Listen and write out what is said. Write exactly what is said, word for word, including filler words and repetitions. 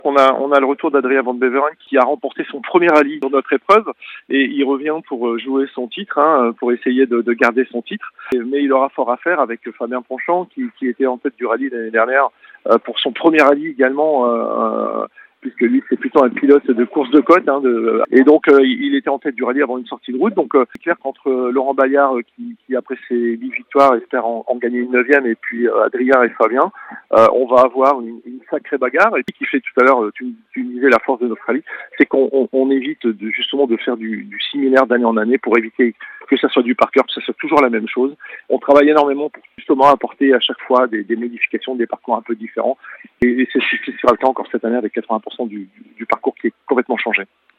On a, on a le retour d'Adrien Van Beveren qui a remporté son premier rallye dans notre épreuve et il revient pour jouer son titre, hein, pour essayer de, de garder son titre. Mais il aura fort à faire avec Fabien Ponchant qui, qui était en tête du rallye l'année dernière pour son premier rallye également. Euh, puisque lui c'est plutôt un pilote de course de côte, hein, de, et donc euh, il était en tête du rallye avant une sortie de route. Donc euh, c'est clair qu'entre Laurent Bayard qui, qui après ses huit victoires espère en, en gagner une neuvième et puis euh, Adrien et Fabien, euh, on va avoir une, une sacrée bagarre. Et puis qui fait tout à l'heure, tu, tu disais la force de notre rallye, c'est qu'on on, on évite de, justement de faire du, du similaire d'année en année pour éviter que ça soit du par cœur, que ça soit toujours la même chose. On travaille énormément pour justement apporter à chaque fois des, des modifications, des parcours un peu différents. Et, et c'est ce qui sera le cas encore cette année avec quatre-vingts pour cent du, du parcours qui est complètement changé.